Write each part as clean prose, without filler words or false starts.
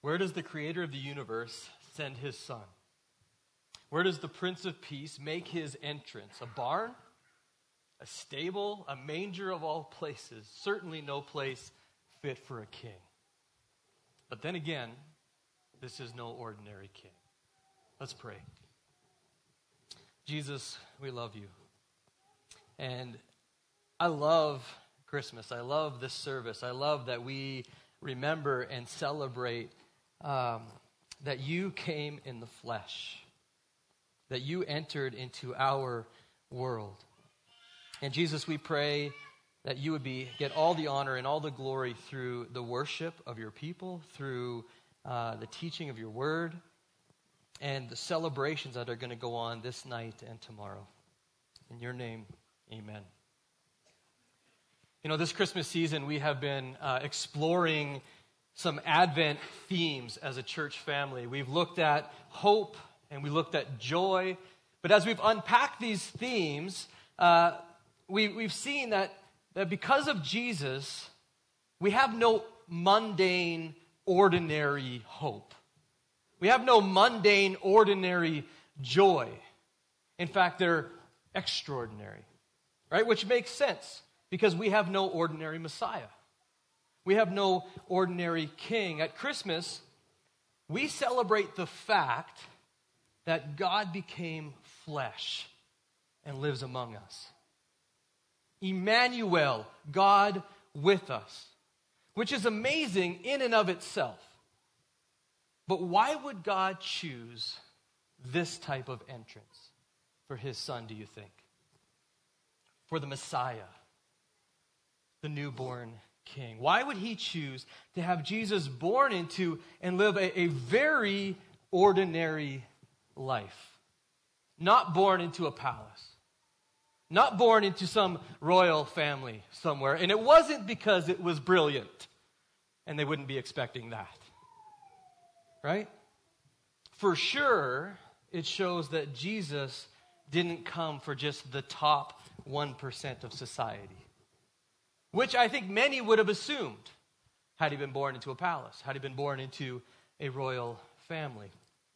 Where does the creator of the universe send his son? Where does the Prince of Peace make his entrance? A barn? A stable? A manger of all places? Certainly no place fit for a king. But then again, this is no ordinary king. Let's pray. Jesus, we love you. And I love Christmas. I love this service. I love that we remember and celebrate that you came in the flesh, that you entered into our world. And Jesus, we pray that you would get all the honor and all the glory through the worship of your people, through the teaching of your word, and the celebrations that are going to go on this night and tomorrow. In your name, amen. You know, this Christmas season, we have been exploring some Advent themes as a church family. We've looked at hope and we looked at joy. But as we've unpacked these themes, we've seen that because of Jesus, we have no mundane, ordinary hope. We have no mundane, ordinary joy. In fact, they're extraordinary, right? Which makes sense because we have no ordinary Messiah. We have no ordinary king. At Christmas, we celebrate the fact that God became flesh and lives among us. Emmanuel, God with us, which is amazing in and of itself. But why would God choose this type of entrance for his son, do you think? For the Messiah, the newborn king. Why would he choose to have Jesus born into and live a very ordinary life? Not born into a palace. Not born into some royal family somewhere. And it wasn't because it was brilliant. And they wouldn't be expecting that. Right? For sure, it shows that Jesus didn't come for just the top 1% of society. Which I think many would have assumed had he been born into a palace, had he been born into a royal family.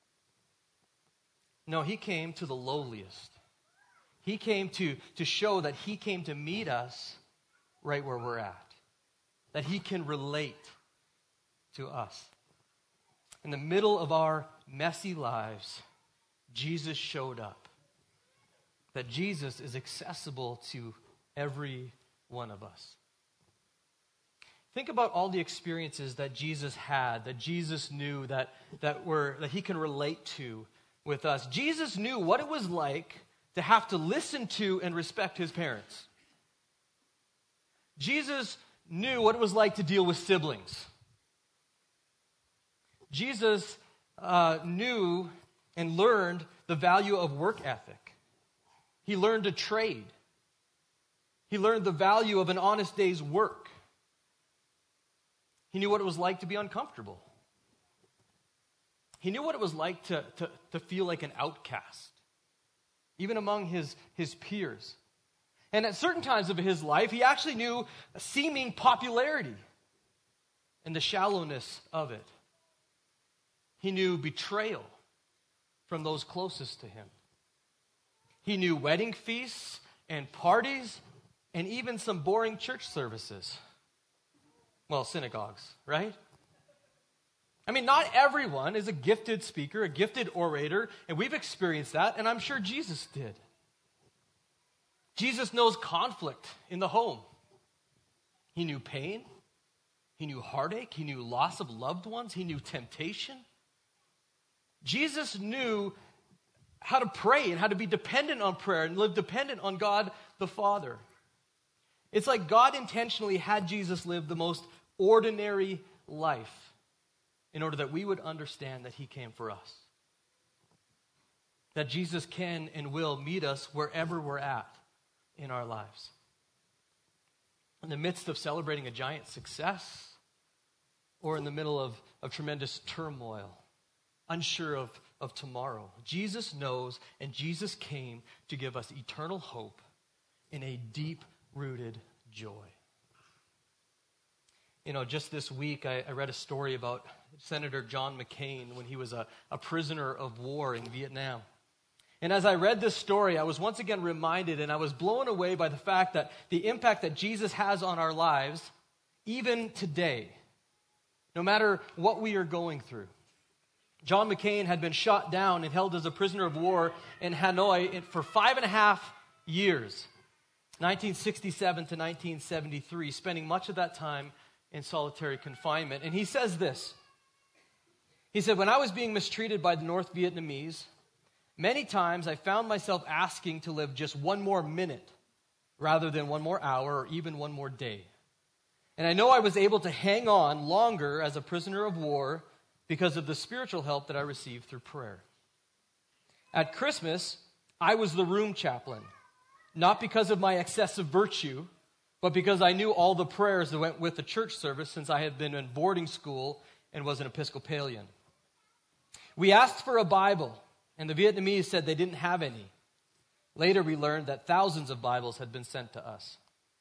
No, he came to the lowliest. He came to show that he came to meet us right where we're at. That he can relate to us. In the middle of our messy lives, Jesus showed up. That Jesus is accessible to every one of us. Think about all the experiences that Jesus had, that Jesus knew that he can relate to with us. Jesus knew what it was like to have to listen to and respect his parents. Jesus knew what it was like to deal with siblings. Jesus knew and learned the value of work ethic. He learned a trade. He learned the value of an honest day's work. He knew what it was like to be uncomfortable. He knew what it was like to feel like an outcast, even among his peers. And at certain times of his life, he actually knew a seeming popularity and the shallowness of it. He knew betrayal from those closest to him. He knew wedding feasts and parties and even some boring church services. Well, synagogues, right? I mean, not everyone is a gifted speaker, a gifted orator, and we've experienced that, and I'm sure Jesus did. Jesus knows conflict in the home. He knew pain. He knew heartache. He knew loss of loved ones. He knew temptation. Jesus knew how to pray and how to be dependent on prayer and live dependent on God the Father. It's like God intentionally had Jesus live the most ordinary life in order that we would understand that he came for us. That Jesus can and will meet us wherever we're at in our lives. In the midst of celebrating a giant success or in the middle of tremendous turmoil, unsure of tomorrow. Jesus knows, and Jesus came to give us eternal hope in a deep-rooted joy. You know, just this week, I read a story about Senator John McCain when he was a prisoner of war in Vietnam. And as I read this story, I was once again reminded, and I was blown away by the fact that the impact that Jesus has on our lives, even today, no matter what we are going through. John McCain had been shot down and held as a prisoner of war in Hanoi for 5.5 years, 1967 to 1973, spending much of that time in solitary confinement. And he says this. He said, "When I was being mistreated by the North Vietnamese, many times I found myself asking to live just one more minute rather than one more hour or even one more day. And I know I was able to hang on longer as a prisoner of war because of the spiritual help that I received through prayer. At Christmas, I was the room chaplain, not because of my excessive virtue, but because I knew all the prayers that went with the church service since I had been in boarding school and was an Episcopalian. We asked for a Bible, and the Vietnamese said they didn't have any. Later, we learned that thousands of Bibles had been sent to us.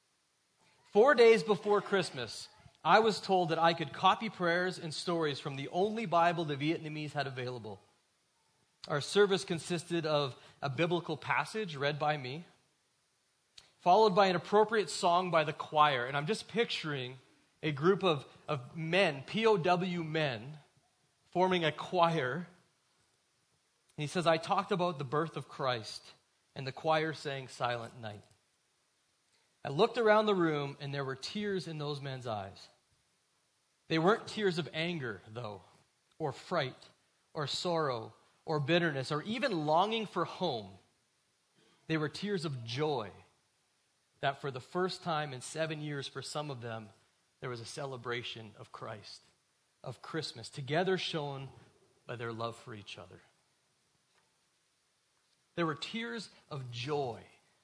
4 days before Christmas, I was told that I could copy prayers and stories from the only Bible the Vietnamese had available. Our service consisted of a biblical passage read by me, followed by an appropriate song by the choir. And I'm just picturing a group of men, POW men, forming a choir. And he says, I talked about the birth of Christ, and the choir sang Silent Night. I looked around the room, and there were tears in those men's eyes. They weren't tears of anger, though, or fright, or sorrow, or bitterness, or even longing for home. They were tears of joy that for the first time in 7 years for some of them, there was a celebration of Christ, of Christmas, together shown by their love for each other. There were tears of joy,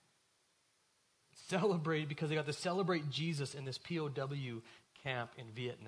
celebrated because they got to celebrate Jesus in this POW camp in Vietnam.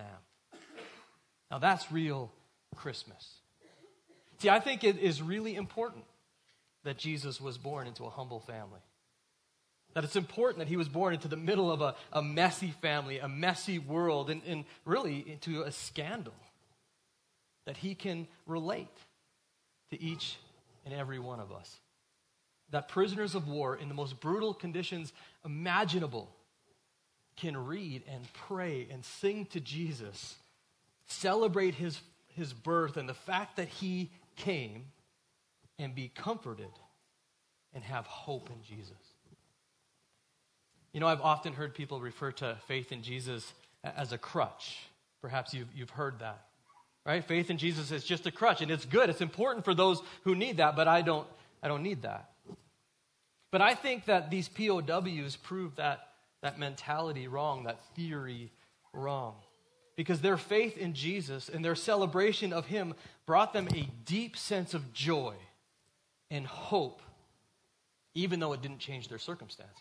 Now that's real Christmas. See, I think it is really important that Jesus was born into a humble family. That it's important that he was born into the middle of a messy family, a messy world, and really into a scandal. That he can relate to each and every one of us. That prisoners of war in the most brutal conditions imaginable can read and pray and sing to Jesus, celebrate his birth and the fact that he came, and be comforted and have hope in Jesus. You know, I've often heard people refer to faith in Jesus as a crutch. Perhaps you've heard that, right? Faith in Jesus is just a crutch, and it's good. It's important for those who need that, but I don't need that. But I think that these POWs prove that mentality wrong, that theory wrong. Because their faith in Jesus and their celebration of him brought them a deep sense of joy and hope, even though it didn't change their circumstances.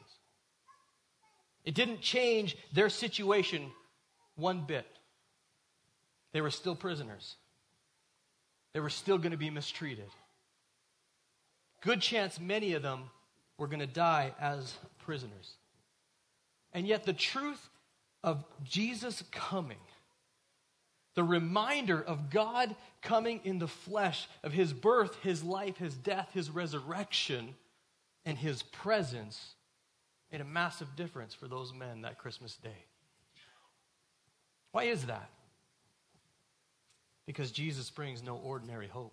It didn't change their situation one bit. They were still prisoners. They were still going to be mistreated. Good chance many of them were going to die as prisoners. And yet the truth of Jesus coming, the reminder of God coming in the flesh, of his birth, his life, his death, his resurrection, and his presence, made a massive difference for those men that Christmas day. Why is that? Because Jesus brings no ordinary hope.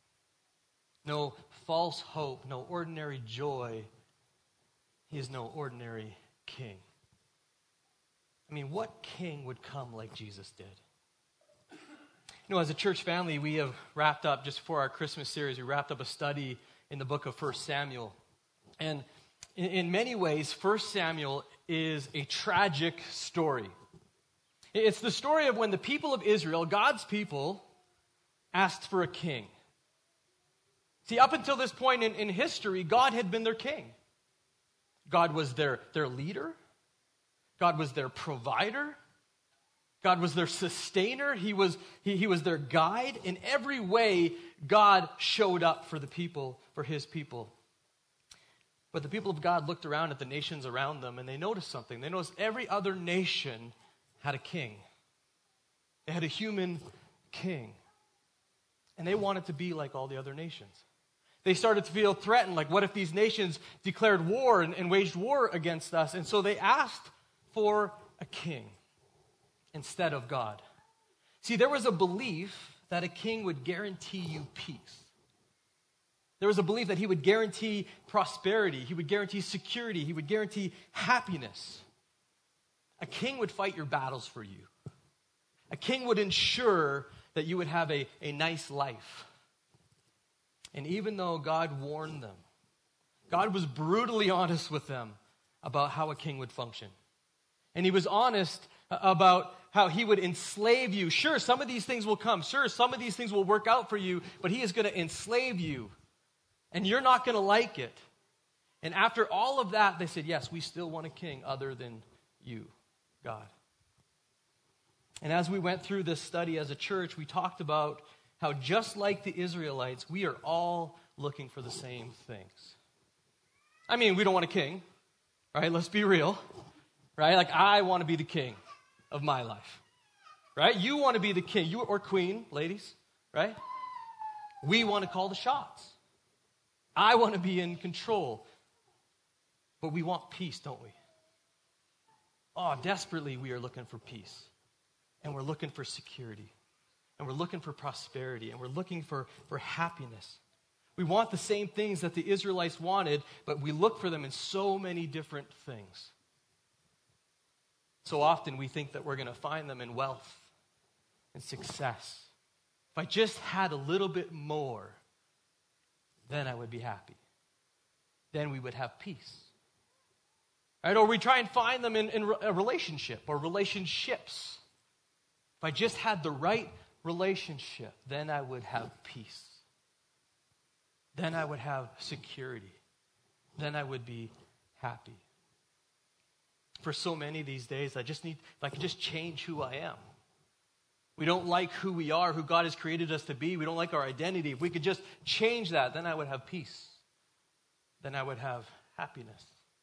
No false hope, no ordinary joy. He is no ordinary king. I mean, what king would come like Jesus did? You know, as a church family, we have wrapped up, just for our Christmas series, we wrapped up a study in the book of 1 Samuel. And in many ways, 1 Samuel is a tragic story. It's the story of when the people of Israel, God's people, asked for a king. See, up until this point in history, God had been their king. God was their leader. God was their provider. God was their sustainer. He was their guide. In every way, God showed up for the people, for his people. But the people of God looked around at the nations around them, and they noticed something. They noticed every other nation had a king. They had a human king. And they wanted to be like all the other nations. They started to feel threatened, like what if these nations declared war and waged war against us? And so they asked for a king instead of God. See, there was a belief that a king would guarantee you peace. There was a belief that he would guarantee prosperity, he would guarantee security, he would guarantee happiness. A king would fight your battles for you. A king would ensure that you would have a nice life. And even though God warned them, God was brutally honest with them about how a king would function. And he was honest about how he would enslave you. Sure, some of these things will come. Sure, some of these things will work out for you, but he is going to enslave you. And you're not going to like it. And after all of that, they said, yes, we still want a king other than you, God. And as we went through this study as a church, we talked about how just like the Israelites, we are all looking for the same things. I mean, we don't want a king, right? Let's be real, right? Like, I want to be the king of my life, right? You want to be the king, you or queen, ladies, right? We want to call the shots. I want to be in control. But we want peace, don't we? Oh, desperately we are looking for peace. And we're looking for security. And we're looking for prosperity. And we're looking for happiness. We want the same things that the Israelites wanted, but we look for them in so many different things. So often we think that we're going to find them in wealth and success. If I just had a little bit more, then I would be happy. Then we would have peace. Right? Or we try and find them in a relationship or relationships. If I just had the right relationship, then I would have peace. Then I would have security. Then I would be happy. For so many these days, if I could just change who I am. We don't like who we are, who God has created us to be. We don't like our identity. If we could just change that, then I would have peace. Then I would have happiness.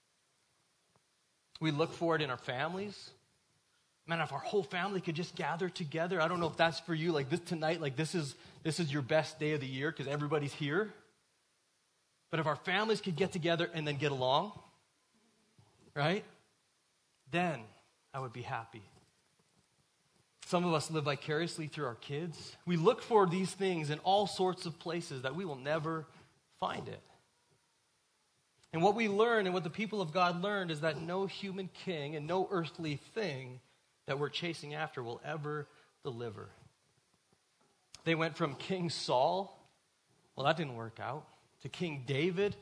We look for it in our families. Man, if our whole family could just gather together. I don't know if that's for you, like this tonight, like this is your best day of the year because everybody's here. But if our families could get together and then get along, right? Then I would be happy. Some of us live vicariously through our kids. We look for these things in all sorts of places that we will never find it. And what we learn and what the people of God learned is that no human king and no earthly thing that we're chasing after will ever deliver. They went from King Saul, well, that didn't work out, to King David.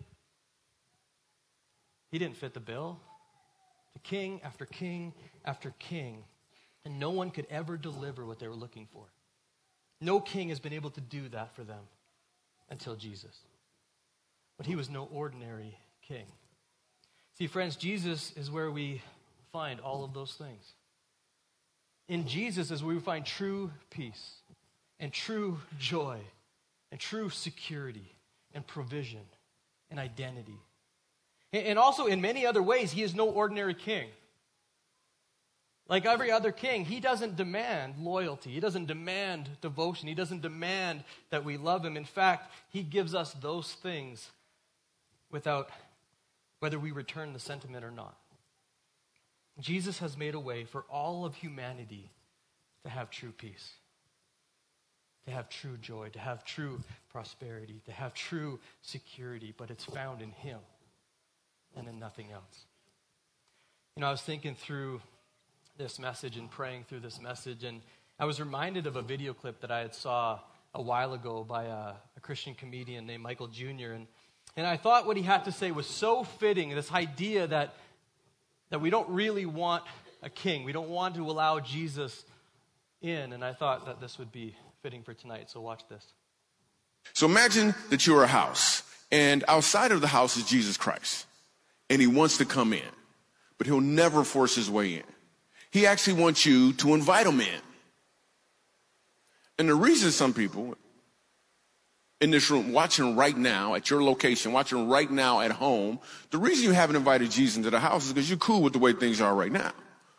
He didn't fit the bill. To king after king after king. And no one could ever deliver what they were looking for. No king has been able to do that for them until Jesus. But he was no ordinary king. See, friends, Jesus is where we find all of those things. In Jesus is where we find true peace and true joy and true security and provision and identity. And also in many other ways, he is no ordinary king. Like every other king, he doesn't demand loyalty. He doesn't demand devotion. He doesn't demand that we love him. In fact, he gives us those things without whether we return the sentiment or not. Jesus has made a way for all of humanity to have true peace, to have true joy, to have true prosperity, to have true security, but it's found in him and in nothing else. You know, I was thinking through this message and praying through this message, and I was reminded of a video clip that I had saw a while ago by a Christian comedian named Michael Jr., and I thought what he had to say was so fitting, this idea that we don't really want a king. We don't want to allow Jesus in, and I thought that this would be fitting for tonight, so watch this. So imagine that you're a house, and outside of the house is Jesus Christ, and he wants to come in, but he'll never force his way in. He actually wants you to invite him in. And the reason some people in this room, watching right now at your location, watching right now at home, the reason you haven't invited Jesus into the house is because you're cool with the way things are right now.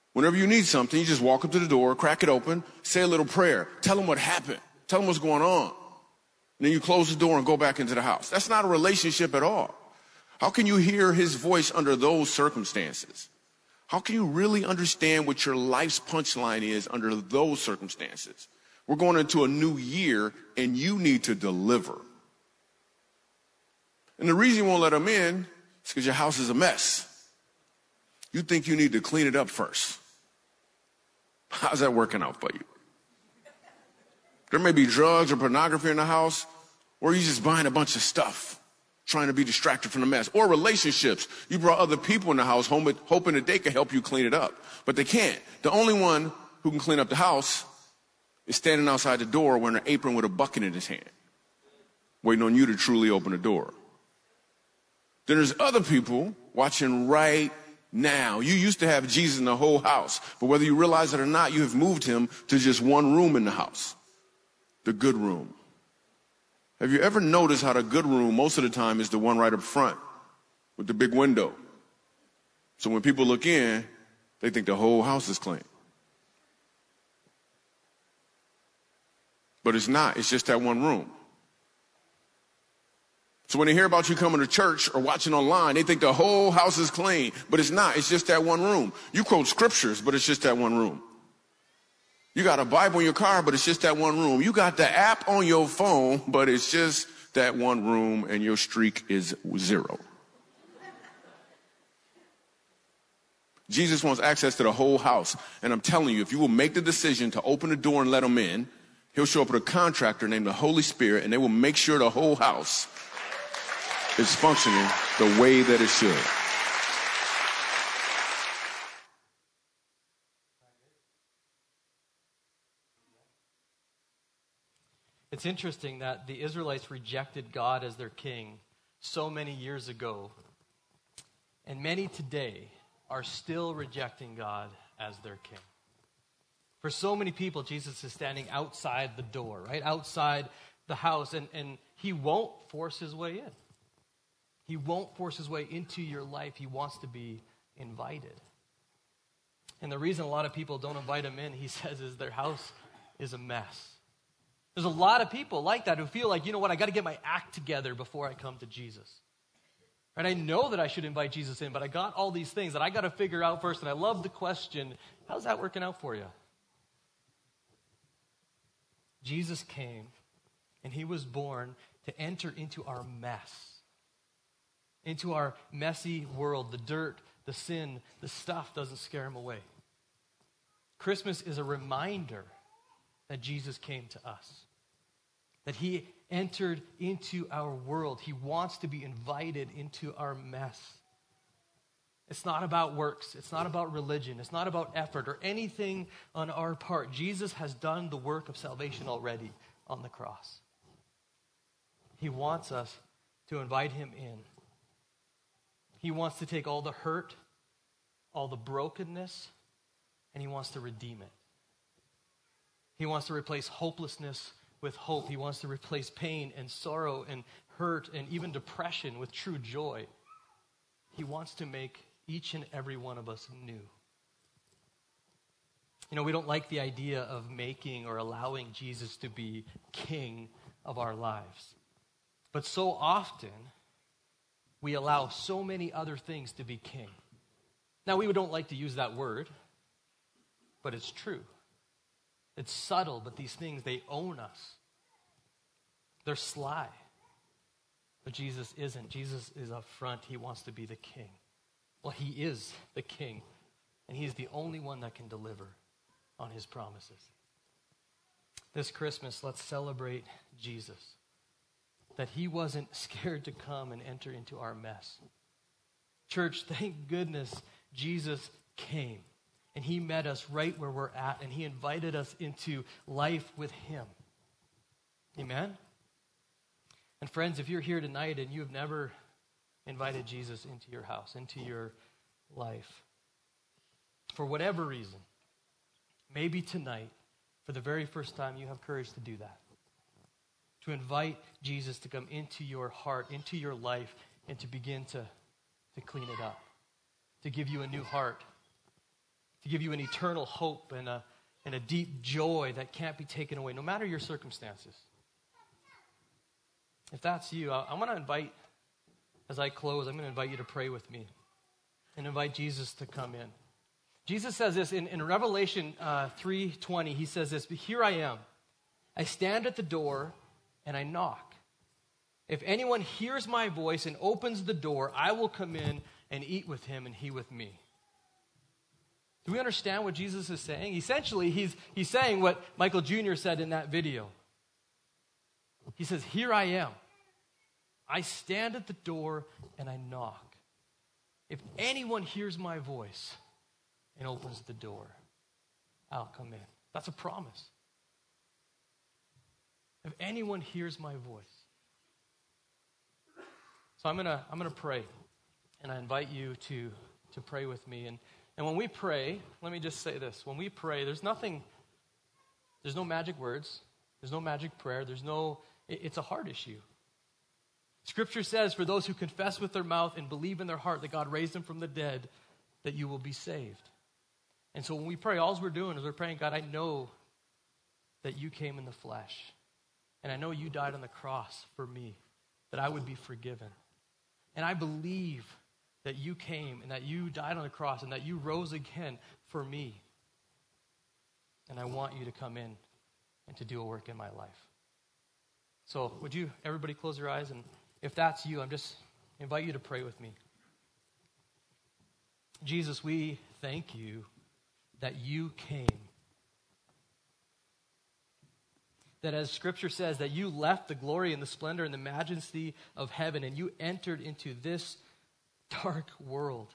Whenever you need something, you just walk up to the door, crack it open, say a little prayer, tell them what happened, tell them what's going on. And then you close the door and go back into the house. That's not a relationship at all. How can you hear his voice under those circumstances? How can you really understand what your life's punchline is under those circumstances? We're going into a new year and you need to deliver. And the reason you won't let them in is because your house is a mess. You think you need to clean it up first. How's that working out for you? There may be drugs or pornography in the house, or you're just buying a bunch of stuff, trying to be distracted from the mess. Or relationships. You brought other people in the house hoping that they can help you clean it up. But they can't. The only one who can clean up the house is standing outside the door wearing an apron with a bucket in his hand, waiting on you to truly open the door. Then there's other people watching right now. You used to have Jesus in the whole house, but whether you realize it or not, you have moved him to just one room in the house, the good room. Have you ever noticed how the good room most of the time is the one right up front with the big window? So when people look in, they think the whole house is clean. But it's not. It's just that one room. So when they hear about you coming to church or watching online, they think the whole house is clean, but it's not. It's just that one room. You quote scriptures, but it's just that one room. You got a Bible in your car, but it's just that one room. You got the app on your phone, but it's just that one room, and your streak is 0. Jesus wants access to the whole house. And I'm telling you, if you will make the decision to open the door and let him in, he'll show up with a contractor named the Holy Spirit, and they will make sure the whole house is functioning the way that it should. It's interesting that the Israelites rejected God as their king so many years ago, and many today are still rejecting God as their king. For so many people, Jesus is standing outside the door, right? Outside the house, and he won't force his way in. He won't force his way into your life. He wants to be invited. And the reason a lot of people don't invite him in, he says, is their house is a mess. There's a lot of people like that who feel like, you know what, I got to get my act together before I come to Jesus. And I know that I should invite Jesus in, but I got all these things that I got to figure out first. And I love the question, how's that working out for you? Jesus came, and he was born to enter into our mess, into our messy world. The dirt, the sin, the stuff doesn't scare him away. Christmas is a reminder that Jesus came to us, that he entered into our world. He wants to be invited into our mess. It's not about works. It's not about religion. It's not about effort or anything on our part. Jesus has done the work of salvation already on the cross. He wants us to invite him in. He wants to take all the hurt, all the brokenness, and he wants to redeem it. He wants to replace hopelessness with hope. He wants to replace pain and sorrow and hurt and even depression with true joy. He wants to make each and every one of us new. You know, we don't like the idea of making or allowing Jesus to be king of our lives. But so often, we allow so many other things to be king. Now, we don't like to use that word, but it's true. It's subtle, but these things, they own us. They're sly. But Jesus isn't. Jesus is up front. He wants to be the king. Well, he is the king, and he's the only one that can deliver on his promises. This Christmas, let's celebrate Jesus, that he wasn't scared to come and enter into our mess. Church, thank goodness Jesus came, and he met us right where we're at, and he invited us into life with him. Amen? And friends, if you're here tonight and you have never invited Jesus into your house, into your life, for whatever reason, maybe tonight, for the very first time, you have courage to do that. To invite Jesus to come into your heart, into your life, and to begin to clean it up, to give you a new heart, to give you an eternal hope and a deep joy that can't be taken away, no matter your circumstances. If that's you, I want to invite, as I close, I'm going to invite you to pray with me and invite Jesus to come in. Jesus says this in Revelation 3:20. He says this, "But here I am. I stand at the door and I knock. If anyone hears my voice and opens the door, I will come in and eat with him and he with me." Do we understand what Jesus is saying? Essentially, he's saying what Michael Jr. said in that video. He says, "Here I am. I stand at the door and I knock. If anyone hears my voice and opens the door, I'll come in." That's a promise. If anyone hears my voice. So I'm gonna pray, and I invite you to pray with me. And when we pray, let me just say this: when we pray, there's no magic words, there's no magic prayer, it's a heart issue. Scripture says, for those who confess with their mouth and believe in their heart that God raised him from the dead, that you will be saved. And so when we pray, all we're doing is we're praying, God, I know that you came in the flesh. And I know you died on the cross for me, that I would be forgiven. And I believe that you came and that you died on the cross and that you rose again for me. And I want you to come in and to do a work in my life. So would you, everybody, close your eyes? And if that's you, I'm just invite you to pray with me. Jesus, we thank you that you came. That as Scripture says, that you left the glory and the splendor and the majesty of heaven and you entered into this dark world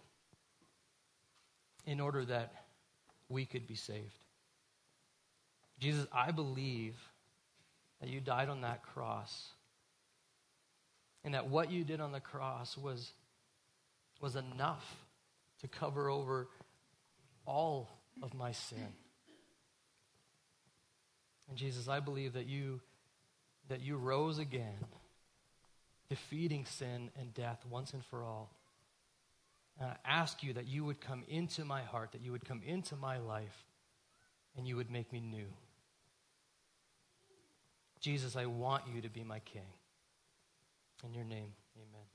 in order that we could be saved. Jesus, I believe that you died on that cross and that what you did on the cross was enough to cover over all of my sin. And Jesus, I believe that you rose again, defeating sin and death once and for all. And I ask you that you would come into my heart, that you would come into my life, and you would make me new. Jesus, I want you to be my King. In your name, amen.